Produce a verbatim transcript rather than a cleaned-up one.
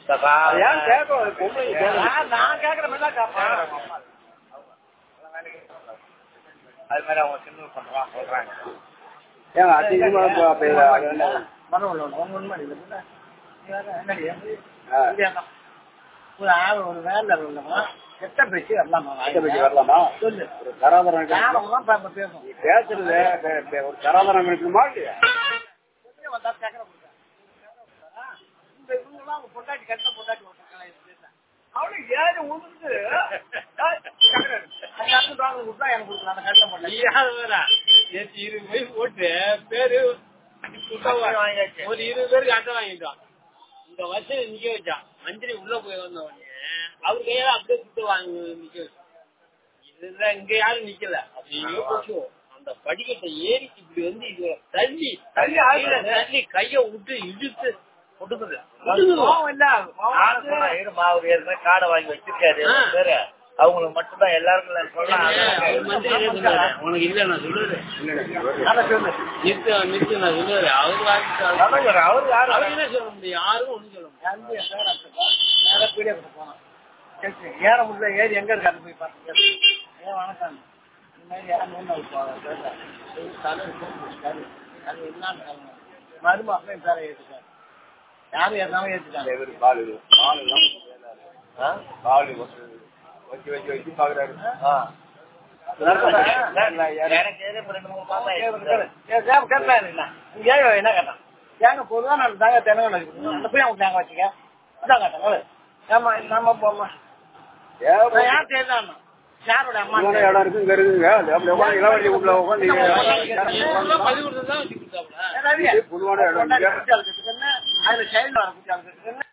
நான் கேக்குற மாதிரி தான் அது மாதிரி அவங்க சின்ன பண்றான் சொல்றாங்க. ஏன் அதிகமா ஒரு ஆள் ஒரு வேலை இல்லமா எட்ட பேச்சு வரலாமா வரலாமா சொல்லு. தராதரம் பேசும் பேசுறது ஒரு தராதரம் இருக்குமா இல்லையா? வந்தா கேட்கற இந்த இவங்கெல்லாம் அவங்க பொண்டாட்டி கட்ட பொண்டாட்டி அவனுக்கு ஏறி உழுந்து போட்டு பேரு ஒரு இருபது பேருக்கு அட்டை வாங்கிட்டான். இந்த வருஷம் நிக்க வச்சான். மந்திரி உள்ள போய் வந்த உடனே அவரு கையால அப்படியே சுட்டு வாங்க நிக்க வச்சு. இதுதான் இங்க யாரும் நிக்கல. அப்படியே போச்சு அந்த படிக்கட்டை ஏறி இப்படி வந்து இது தள்ளி தள்ளி கைய விட்டு இழுத்து கொடுக்குது. காடை வாங்கி வச்சிருக்காரு அவங்களுக்கு மட்டும்தான் எல்லாருக்கும் உனக்கு இல்ல நான் சொல்லுறது நிறுத்து நிறுத்து நான் சொல்லுவாரு. அவரு வாங்கி அவரு யாரும் என்ன சொல்ல முடியும்? யாரும் ஒண்ணும் சொல்ல முடியாது. போனோம் ஏற முடியல. ஏறி எங்க இருக்கு அது போய் பார்த்து ஏன் வணக்கம் இந்த மாதிரி அது என்னன்னு மரும அப்படியே பேர ஏற்றுக்காரு. யாரும் ஏற்றாலும் ஏற்றுக்காங்க. வச்சு வச்சு வச்சு பாக்குறாரு. என்ன கேட்டான் தேங்க பொதுவா நான் தாங்க தென்னங்க போய் அவங்க தேங்க வச்சுக்க இதான் கேட்டாங்க. ஏமா நம்ம போமா யார் தேர்தான் யாரோட அம்மா இடம் இருக்குங்க இருக்குங்க பொதுவான இடம் அதுல சைல்டு வர